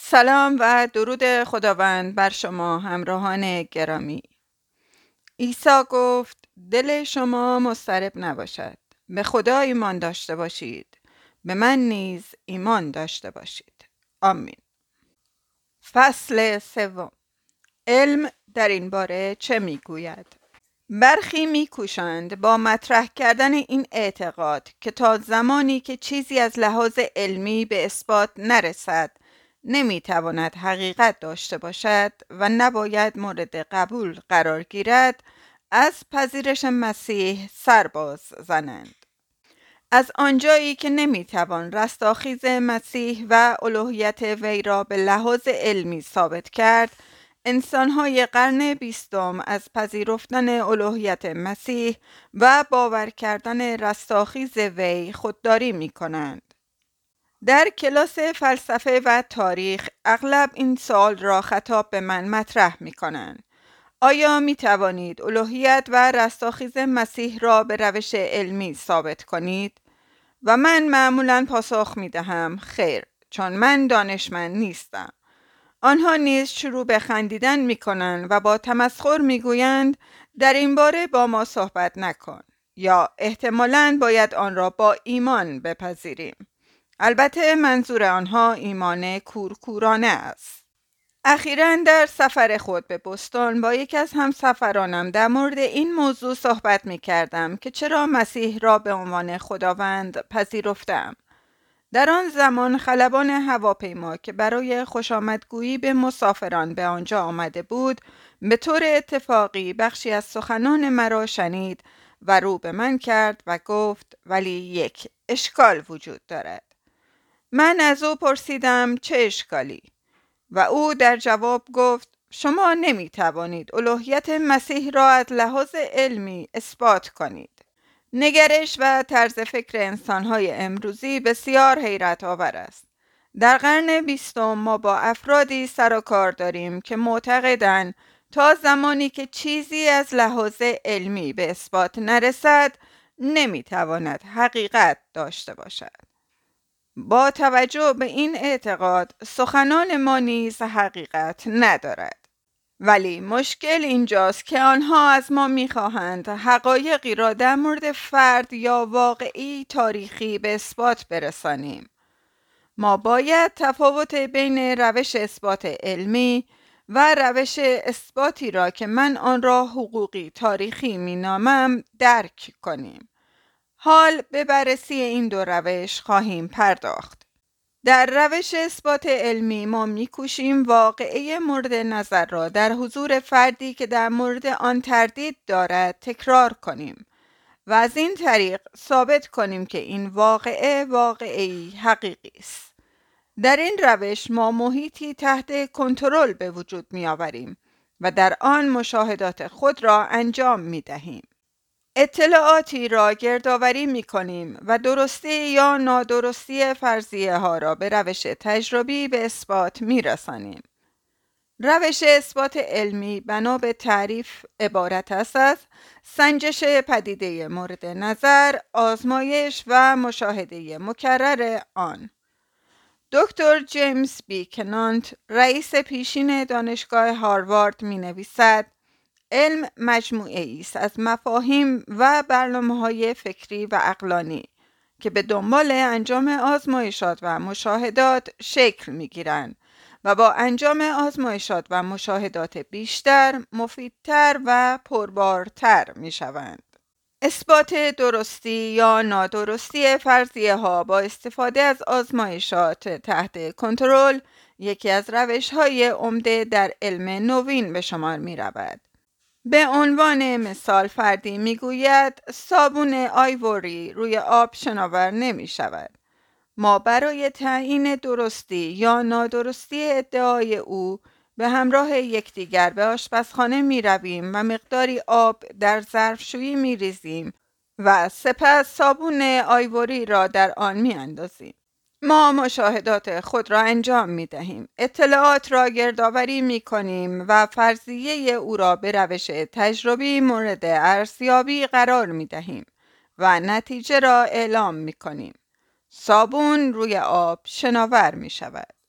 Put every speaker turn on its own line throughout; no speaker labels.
سلام و درود خداوند بر شما همراهان گرامی. عیسی گفت دل شما مضطرب نباشد. به خدا ایمان داشته باشید. به من نیز ایمان داشته باشید. آمین. فصل سوم. علم در این باره چه میگوید؟ برخی میکوشند با مطرح کردن این اعتقاد که تا زمانی که چیزی از لحاظ علمی به اثبات نرسد نمیتواند حقیقت داشته باشد و نباید مورد قبول قرار گیرد، از پذیرش مسیح سرباز زنند. از آنجایی که نمیتوان رستاخیز مسیح و الوهیت وی را به لحاظ علمی ثابت کرد، انسان‌های قرن 20 از پذیرفتن الوهیت مسیح و باور کردن رستاخیز وی خودداری می‌کنند. در کلاس فلسفه و تاریخ اغلب این سوال را خطاب به من مطرح می‌کنند: آیا می‌توانید الوهیت و رستاخیز مسیح را به روش علمی ثابت کنید؟ و من معمولاً پاسخ می‌دهم خیر، چون من دانشمند نیستم. آنها نیز شروع به خندیدن می‌کنند و با تمسخر می‌گویند در این باره با ما صحبت نکن، یا احتمالاً باید آن را با ایمان بپذیریم. البته منظور آنها ایمان کورکورانه است. اخیراً در سفر خود به بوستون با یکی از همسفرانم در مورد این موضوع صحبت می کردم که چرا مسیح را به عنوان خداوند پذیرفتم. در آن زمان خلبان هواپیما که برای خوشامدگویی به مسافران به آنجا آمده بود، به طور اتفاقی بخشی از سخنان مرا شنید و رو به من کرد و گفت ولی یک اشکال وجود دارد. من از او پرسیدم چه اشکالی؟ و او در جواب گفت شما نمی توانید الوهیت مسیح را از لحاظ علمی اثبات کنید. نگرش و طرز فکر انسان‌های امروزی بسیار حیرت آور است. در قرن 20 ما با افرادی سر و کار داریم که معتقدند تا زمانی که چیزی از لحاظ علمی به اثبات نرسد نمیتواند حقیقت داشته باشد. با توجه به این اعتقاد سخنان ما نیز حقیقت ندارد. ولی مشکل اینجاست که آنها از ما میخواهند حقایقی را در مورد فرد یا واقعی تاریخی به اثبات برسانیم. ما باید تفاوت بین روش اثبات علمی و روش اثباتی را که من آن را حقوقی تاریخی مینامم درک کنیم. حال به بررسی این دو روش خواهیم پرداخت. در روش اثبات علمی ما می‌کوشیم واقعه مورد نظر را در حضور فردی که در مورد آن تردید دارد تکرار کنیم و از این طریق ثابت کنیم که این واقعی حقیقی است. در این روش ما محیطی تحت کنترل به وجود می‌آوریم و در آن مشاهدات خود را انجام می‌دهیم. اطلاعاتی را گردآوری می‌کنیم و درستی یا نادرستی فرضیه ها را به روش تجربی به اثبات می‌رسانیم. روش اثبات علمی بنا به تعریف عبارت است از سنجش پدیده مورد نظر، آزمایش و مشاهده مکرر آن. دکتر جیمز بی کنانت، رئیس پیشین دانشگاه هاروارد می‌نویسد علم مجموعه‌ای است از مفاهیم و برنامه‌های فکری و عقلانی که به دنبال انجام آزمایشات و مشاهدات شکل می‌گیرند و با انجام آزمایشات و مشاهدات بیشتر، مفیدتر و پربارتر می‌شوند. اثبات درستی یا نادرستی فرضیه ها با استفاده از آزمایشات تحت کنترل یکی از روش‌های عمده در علم نوین به شمار می‌رود. به عنوان مثال فردی میگوید صابون آیوری روی آب شناور نمی شود. ما برای تعیین درستی یا نادرستی ادعای او به همراه یکدیگر به آشپزخانه می رویم و مقداری آب در ظرفشویی می ریزیم و سپس صابون آیوری را در آن می اندازیم. ما مشاهدات خود را انجام می دهیم، اطلاعات را گردآوری می کنیم و فرضیه او را به روش تجربی مورد ارزیابی قرار می دهیم و نتیجه را اعلام می کنیم. صابون روی آب شناور می شود.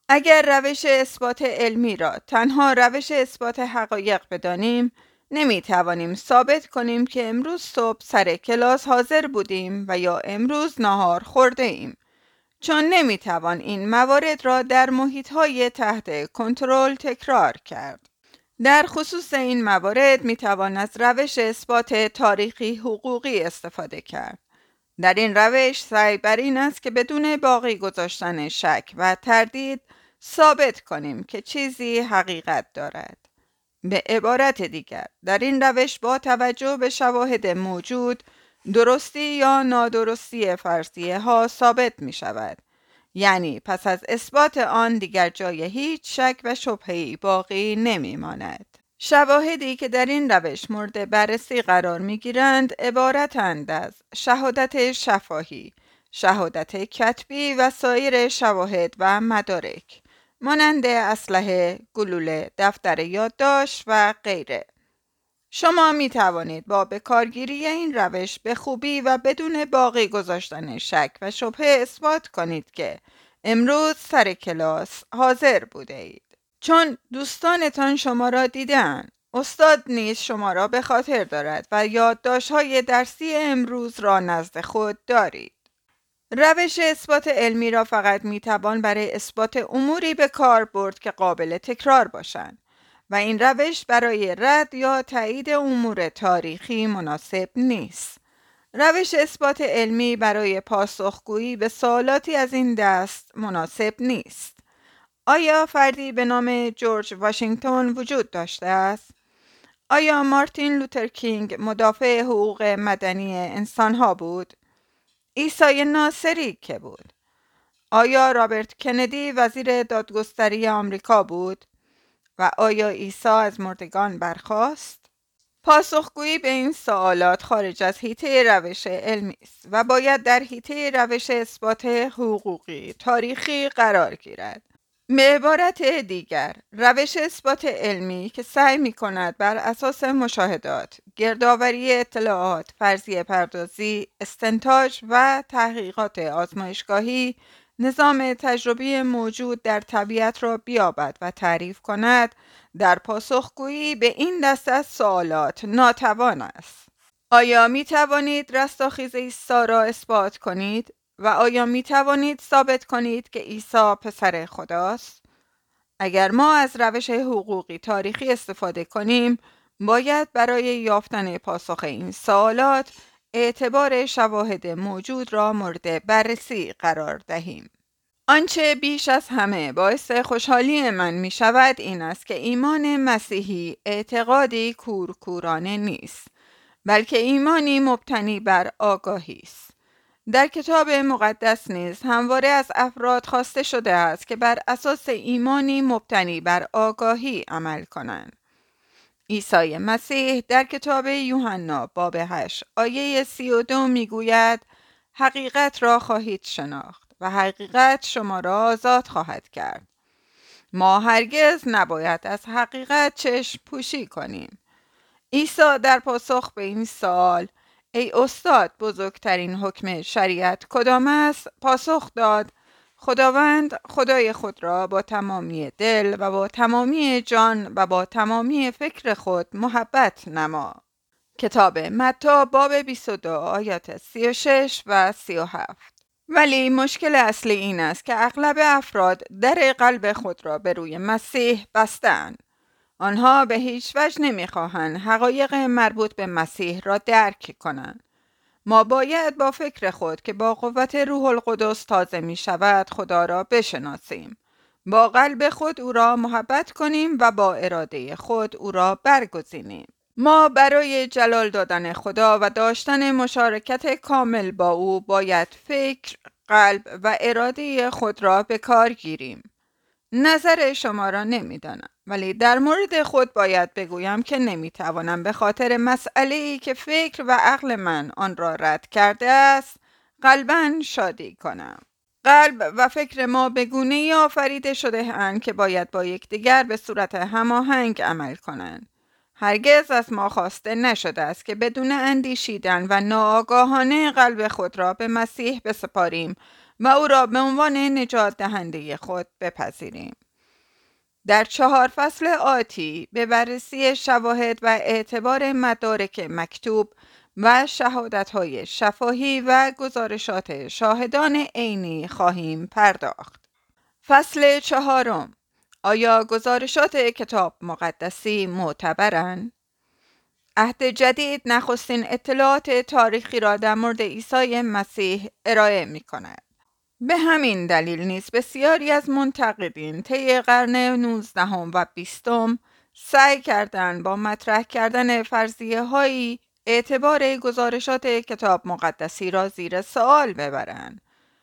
اگر روش اثبات علمی را تنها روش اثبات حقایق بدانیم، نمیتوانیم ثابت کنیم که امروز صبح سر کلاس حاضر بودیم و یا امروز نهار خورده ایم، چون نمیتوان این موارد را در محیط‌های تحت کنترل تکرار کرد. در خصوص این موارد میتوان از روش اثبات تاریخی حقوقی استفاده کرد. در این روش سعی بر این است که بدون باقی گذاشتن شک و تردید ثابت کنیم که چیزی حقیقت دارد. به عبارت دیگر، در این روش با توجه به شواهد موجود درستی یا نادرستی فرضیه ها ثابت می شود. یعنی پس از اثبات آن دیگر جای هیچ شک و شبهه‌ای باقی نمی ماند. شواهدی که در این روش مورد بررسی قرار می گیرند عبارتند از شهادت شفاهی، شهادت کتبی و سایر شواهد و مدارک، مانند اسلحه، گلوله، دفتر یادداشت و غیره. شما می توانید با بکارگیری این روش به خوبی و بدون باقی گذاشتن شک و شبهه اثبات کنید که امروز سر کلاس حاضر بوده اید. چون دوستانتان شما را دیدن، استاد نیز شما را به خاطر دارد و یادداشت‌های درسی امروز را نزد خود دارید. روش اثبات علمی را فقط میتوان برای اثبات اموری به کار برد که قابل تکرار باشند و این روش برای رد یا تایید امور تاریخی مناسب نیست. روش اثبات علمی برای پاسخگویی به سوالاتی از این دست مناسب نیست. آیا فردی به نام جورج واشنگتن وجود داشته است؟ آیا مارتین لوتر کینگ مدافع حقوق مدنی انسانها بود؟ عیسی ناصری که بود؟ آیا رابرت کندی وزیر دادگستری آمریکا بود؟ و آیا عیسی از مردگان برخاست؟ پاسخگویی به این سوالات خارج از حیطه روش علمی است و باید در حیطه روش اثبات حقوقی تاریخی قرار گیرد. به عبارت دیگر، روش اثبات علمی که سعی می کند بر اساس مشاهدات، گردآوری اطلاعات، فرضیه پردازی، استنتاج و تحقیقات آزمایشگاهی نظام تجربی موجود در طبیعت را بیابد و تعریف کند، در پاسخگویی به این دسته از سوالات ناتوان است. آیا می توانید رستاخیز عیسی را اثبات کنید؟ و آیا می توانید ثابت کنید که عیسی پسر خداست؟ اگر ما از روش حقوقی تاریخی استفاده کنیم، باید برای یافتن پاسخ این سوالات اعتبار شواهد موجود را مورد بررسی قرار دهیم. آنچه بیش از همه باعث خوشحالی من می شود این است که ایمان مسیحی اعتقادی کورکورانه نیست، بلکه ایمانی مبتنی بر آگاهی است. در کتاب مقدس نیز همواره از افراد خواسته شده است که بر اساس ایمانی مبتنی بر آگاهی عمل کنند. عیسی مسیح در کتاب یوحنا باب 8 آیه 32 میگوید حقیقت را خواهید شناخت و حقیقت شما را آزاد خواهد کرد. ما هرگز نباید از حقیقت چشم پوشی کنیم. عیسی در پاسخ به این سوال، ای استاد بزرگترین حکم شریعت کدام است؟ پاسخ داد، خداوند خدای خود را با تمامی دل و با تمامی جان و با تمامی فکر خود محبت نما. کتاب متی باب 22 آیات 36 و 37. ولی مشکل اصلی این است که اغلب افراد در قلب خود را به روی مسیح بستند. آنها به هیچ وجه نمیخواهند حقایق مربوط به مسیح را درک کنند. ما باید با فکر خود که با قوت روح القدس تازه می شود خدا را بشناسیم. با قلب خود او را محبت کنیم و با اراده خود او را برگزینیم. ما برای جلال دادن خدا و داشتن مشارکت کامل با او باید فکر، قلب و اراده خود را به کار گیریم. نظر شما را نمیدانم، ولی در مورد خود باید بگویم که نمیتوانم به خاطر مسئله‌ای که فکر و عقل من آن را رد کرده است قلباً شادی کنم. قلب و فکر ما به گونه‌ای آفریده شده اند که باید با یکدیگر به صورت هماهنگ عمل کنند. هرگز از ما خواسته نشده است که بدون اندیشیدن و ناآگاهانه قلب خود را به مسیح بسپاریم و او را به عنوان نجات دهنده خود بپذیریم. در 4 فصل آتی به بررسی شواهد و اعتبار مدارک مکتوب و شهادت‌های شفاهی و گزارشات شاهدان عینی خواهیم پرداخت. فصل 4. آیا گزارشات کتاب مقدسی معتبرند؟ عهد جدید نخستین اطلاعات تاریخی را در مورد عیسی مسیح ارائه می کند. به همین دلیل نیز بسیاری از منتقدین طی قرن 19 و 20 سعی کردند با مطرح کردن فرضیه هایی اعتبار گزارشات کتاب مقدسی را زیر سوال ببرند.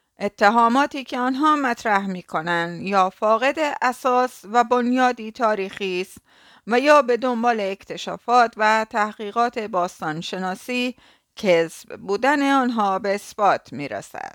اتهاماتی که آنها مطرح می کنند یا فاقد اساس و بنیادی تاریخی است و یا به دنبال اکتشافات و تحقیقات باستانشناسی کذب بودن آنها به اثبات می رسد.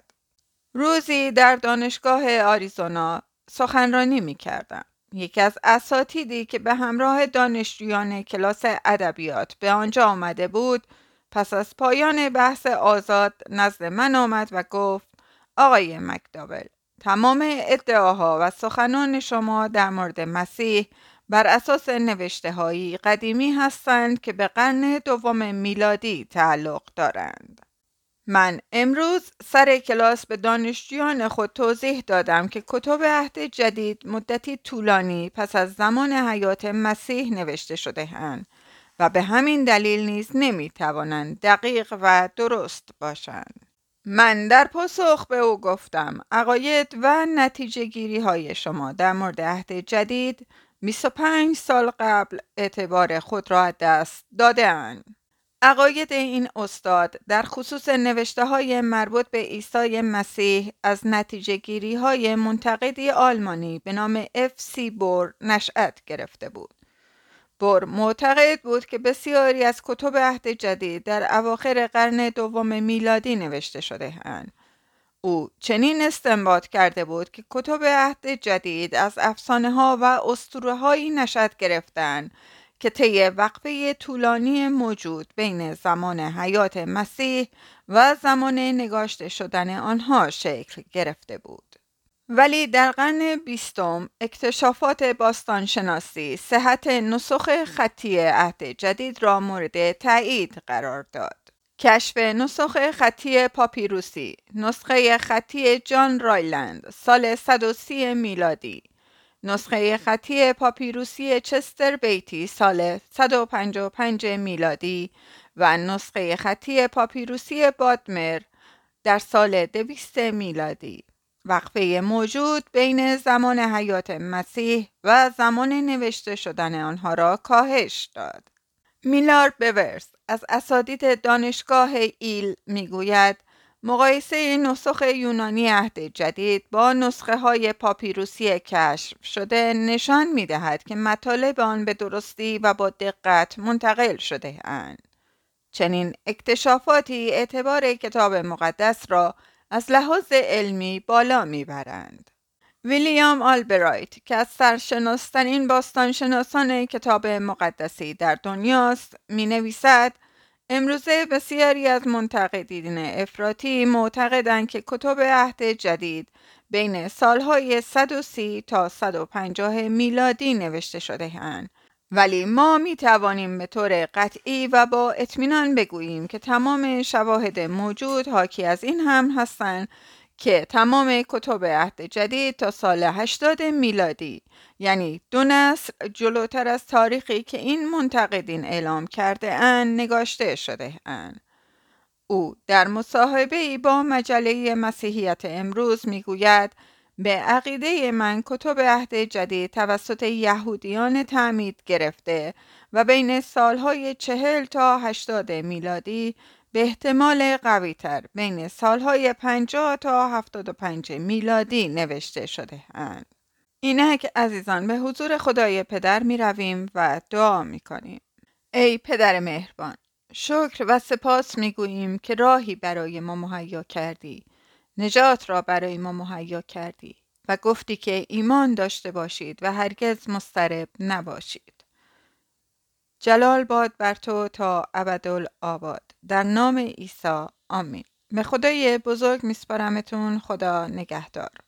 روزی در دانشگاه آریزونا سخنرانی می کردم. یکی از اساتیدی که به همراه دانشجویان کلاس ادبیات به آنجا آمده بود، پس از پایان بحث آزاد نزد من آمد و گفت: آقای مکداول، تمام ادعاها و سخنان شما در مورد مسیح بر اساس نوشته‌هایی قدیمی هستند که به قرن 2 میلادی تعلق دارند. من امروز سر کلاس به دانشجویان خود توضیح دادم که کتب عهد جدید مدتی طولانی پس از زمان حیات مسیح نوشته شده اند و به همین دلیل نیز نمیتوانند دقیق و درست باشند. من در پاسخ به او گفتم: عقاید و نتیجه گیری های شما در مورد عهد جدید 25 سال قبل اعتبار خود را از دست داده اند. عقاید این استاد در خصوص نوشته های مربوط به عیسی مسیح از نتیجه گیری های منتقدی آلمانی به نام اف.سی. بور نشأت گرفته بود. بور معتقد بود که بسیاری از کتب عهد جدید در اواخر قرن 2 میلادی نوشته شده اند. او چنین استنباط کرده بود که کتب عهد جدید از افسانه ها و اسطوره هایی نشأت گرفتند که طی وقفه طولانی موجود بین زمان حیات مسیح و زمان نگاشته شدن آنها شکل گرفته بود. ولی در قرن 20 اکتشافات باستانشناسی صحت نسخ خطی عهد جدید را مورد تایید قرار داد. کشف نسخ خطی پاپیروسی، نسخه خطی جان رایلند سال 130 میلادی، نسخه خطی پاپیروسی چستر بیتی سال 155 میلادی و نسخه خطی پاپیروسی بادمر در سال 200 میلادی. وقفه موجود بین زمان حیات مسیح و زمان نوشته شدن آنها را کاهش داد. میلار بورس از اساتید دانشگاه ایل میگوید: مقایسه نسخ یونانی عهد جدید با نسخه های پاپیروسی کشف شده نشان می دهد که مطالب آن به درستی و با دقت منتقل شده اند. چنین اکتشافاتی اعتبار کتاب مقدس را از لحاظ علمی بالا می برند. ویلیام آلبرایت که از سرشناس‌ترین باستانشناسان کتاب مقدسی در دنیاست می نویسد: امروزه بسیاری از منتقدین افراطی معتقدند که کتب عهد جدید بین سالهای 130 تا 150 میلادی نوشته شده اند، ولی ما می توانیم به طور قطعی و با اطمینان بگوییم که تمام شواهد موجود حاکی از این هم هستند که تمام کتب عهد جدید تا سال 80 میلادی، یعنی 2 نسل جلوتر از تاریخی که این منتقدین اعلام کرده اند نگاشته شده اند. او در مصاحبه‌ای با مجله مسیحیت امروز میگوید: به عقیده من کتب عهد جدید توسط یهودیان تعمید گرفته و بین سالهای 40 تا 80 میلادی، به احتمال قوی تر بین سالهای 50 تا 75 میلادی نوشته شده اند. اینک عزیزان به حضور خدای پدر می رویم و دعا می کنیم. ای پدر مهربان، شکر و سپاس می گوییم که راهی برای ما مهیا کردی، نجات را برای ما مهیا کردی و گفتی که ایمان داشته باشید و هرگز مضطرب نباشید. جلال باد بر تو تا ابدالآباد. در نام عیسی آمین. به خدای بزرگ میسپارمتون. خدا نگهدار.